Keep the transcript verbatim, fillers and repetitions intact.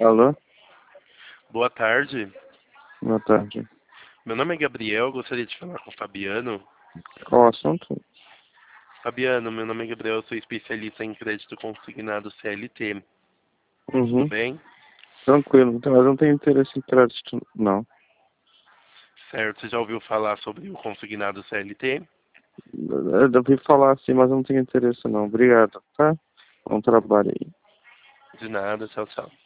Alô? Boa tarde. Boa tarde. Meu nome é Gabriel, gostaria de falar com o Fabiano. Qual o assunto? Fabiano, meu nome é Gabriel, eu sou especialista em crédito consignado C L T. Tudo Uhum. bem? Tranquilo, então eu não tenho interesse em crédito, não. Certo, você já ouviu falar sobre o consignado C L T? Eu ouvi falar assim, mas eu não tenho interesse não. Obrigado, tá? Bom trabalho aí. De nada, tchau, tchau.